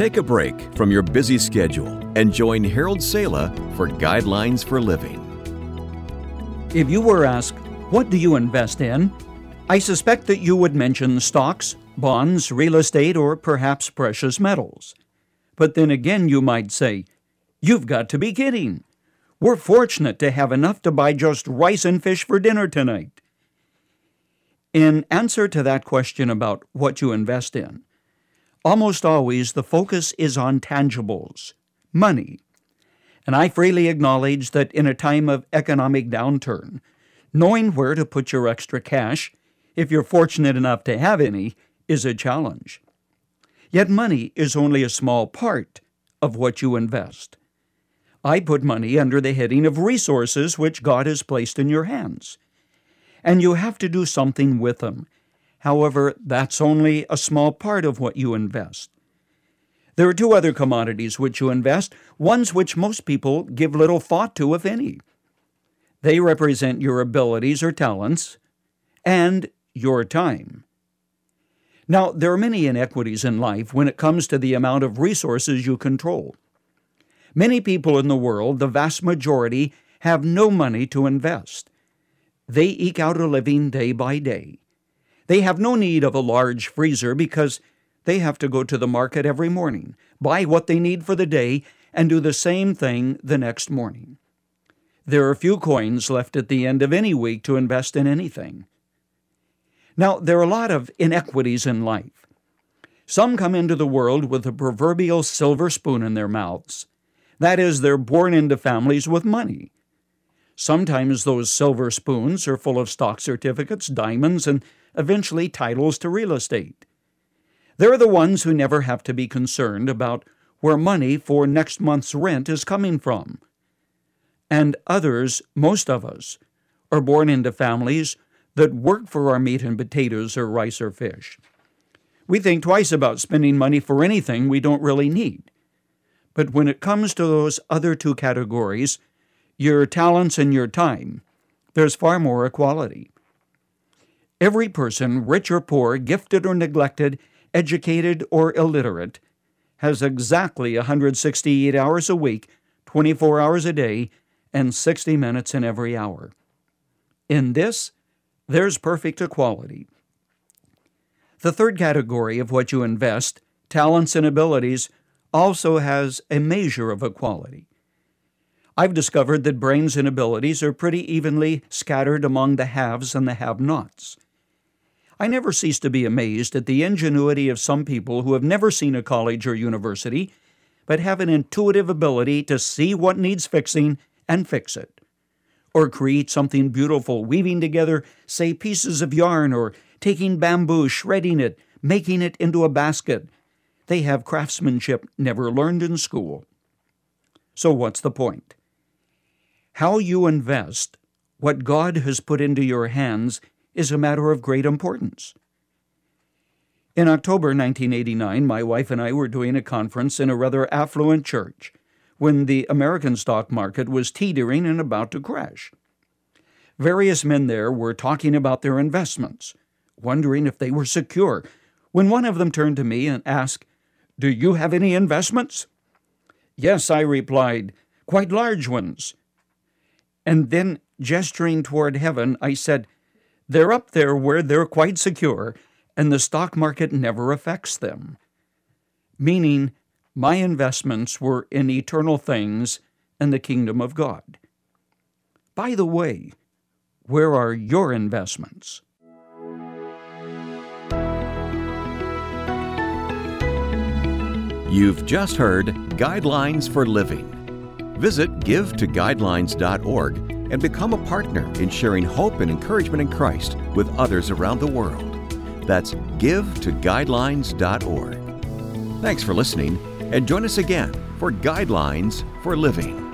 Take a break from your busy schedule and join Harold Sala for Guidelines for Living. If you were asked, what do you invest in? I suspect that you would mention stocks, bonds, real estate, or perhaps precious metals. But then again, you might say, you've got to be kidding. We're fortunate to have enough to buy just rice and fish for dinner tonight. In answer to that question about what you invest in, almost always the focus is on tangibles, money. And I freely acknowledge that in a time of economic downturn, knowing where to put your extra cash, if you're fortunate enough to have any, is a challenge. Yet money is only a small part of what you invest. I put money under the heading of resources which God has placed in your hands. And you have to do something with them. However, that's only a small part of what you invest. There are two other commodities which you invest, ones which most people give little thought to, if any. They represent your abilities or talents and your time. Now, there are many inequities in life when it comes to the amount of resources you control. Many people in the world, the vast majority, have no money to invest. They eke out a living day by day. They have no need of a large freezer because they have to go to the market every morning, buy what they need for the day, and do the same thing the next morning. There are few coins left at the end of any week to invest in anything. Now, there are a lot of inequities in life. Some come into the world with a proverbial silver spoon in their mouths. That is, they're born into families with money. Sometimes those silver spoons are full of stock certificates, diamonds, and eventually titles to real estate. They're the ones who never have to be concerned about where money for next month's rent is coming from. And others, most of us, are born into families that work for our meat and potatoes or rice or fish. We think twice about spending money for anything we don't really need. But when it comes to those other two categories, your talents and your time, there's far more equality. Every person, rich or poor, gifted or neglected, educated or illiterate, has exactly 168 hours a week, 24 hours a day, and 60 minutes in every hour. In this, there's perfect equality. The third category of what you invest, talents and abilities, also has a measure of equality. I've discovered that brains and abilities are pretty evenly scattered among the haves and the have-nots. I never cease to be amazed at the ingenuity of some people who have never seen a college or university, but have an intuitive ability to see what needs fixing and fix it, or create something beautiful, weaving together, say, pieces of yarn, or taking bamboo, shredding it, making it into a basket. They have craftsmanship never learned in school. So what's the point? How you invest what God has put into your hands is a matter of great importance. In October 1989, my wife and I were doing a conference in a rather affluent church when the American stock market was teetering and about to crash. Various men there were talking about their investments, wondering if they were secure, when one of them turned to me and asked, "Do you have any investments?" "Yes," I replied, "quite large ones." And then, gesturing toward heaven, I said, "They're up there where they're quite secure, and the stock market never affects them." Meaning, my investments were in eternal things and the kingdom of God. By the way, where are your investments? You've just heard Guidelines for Living. Visit givetoguidelines.org and become a partner in sharing hope and encouragement in Christ with others around the world. That's givetoguidelines.org. Thanks for listening, and join us again for Guidelines for Living.